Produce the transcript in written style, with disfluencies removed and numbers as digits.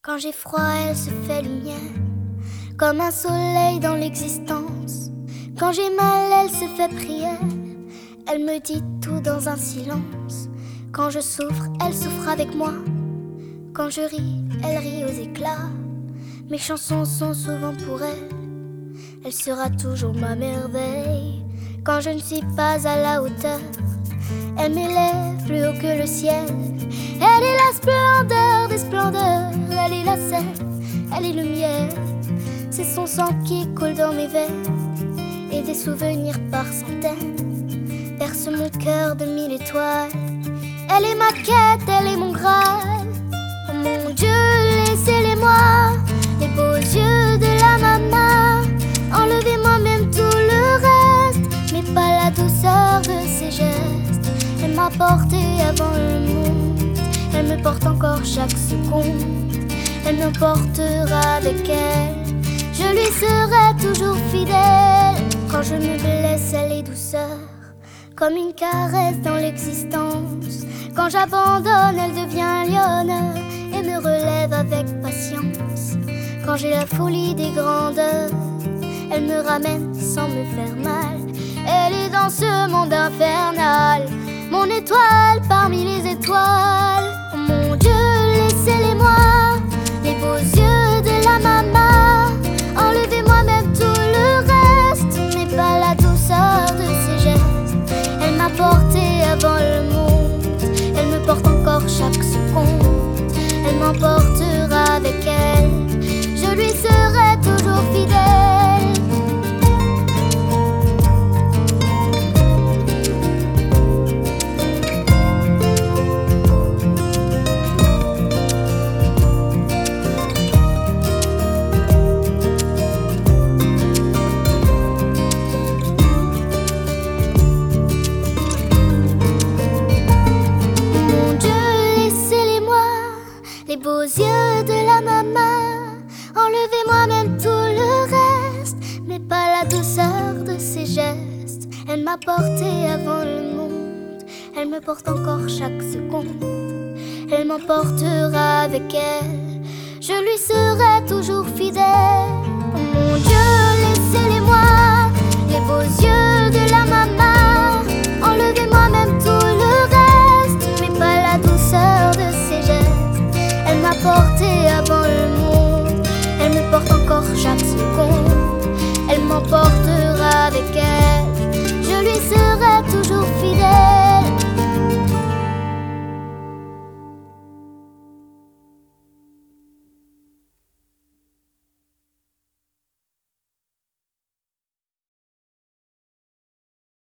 Quand j'ai froid, elle se fait lumière, comme un soleil dans l'existence. Quand j'ai mal, elle se fait prière, elle me dit tout dans un silence. Quand je souffre, elle souffre avec moi. Quand je ris, elle rit aux éclats. Mes chansons sont souvent pour elle, elle sera toujours ma merveille. Quand je ne suis pas à la hauteur, elle m'élève plus haut que le ciel. Elle est la splendeur des splendeurs, elle est la scène, elle est le miel. C'est son sang qui coule dans mes veines, et des souvenirs par centaines percent mon cœur de 1000 étoiles. Elle est ma quête, elle est mon Graal. Oh mon Dieu, laissez-les-moi, les beaux yeux de la maman. Enlevez-moi même tout le reste, mais pas la douceur de ses gestes. Elle m'a porté avant le monde, elle me porte encore chaque seconde. Elle me portera avec elle, je lui serai toujours fidèle. Quand je me blesse, elle est douceur, comme une caresse dans l'existence. Quand j'abandonne, elle devient lionne et me relève avec patience. Quand j'ai la folie des grandeurs, elle me ramène sans me faire mal. Elle est dans ce monde infernal, mon étoile parmi les étoiles. Oh mon Dieu, laissez-les-moi, les beaux yeux de la maman. Enlevez-moi même tout le reste, mais pas la douceur de ses gestes. Elle m'a porté avant le monde, elle me porte encore chaque seconde. Elle m'emportera avec elle, je lui serai toujours fidèle. Les beaux yeux de la maman, enlevez-moi même tout le reste, mais pas la douceur de ses gestes. Elle m'a porté avant le monde, elle me porte encore chaque seconde. Elle m'emportera avec elle, je lui serai toujours fidèle. Oh mon Dieu, laissez-les-moi, les beaux yeux de la maman. Enlevez-moi même tout le reste, mais pas la douceur de ses gestes. Elle m'a porté avant le monde, elle me porte encore chaque seconde. Elle m'emportera avec elle.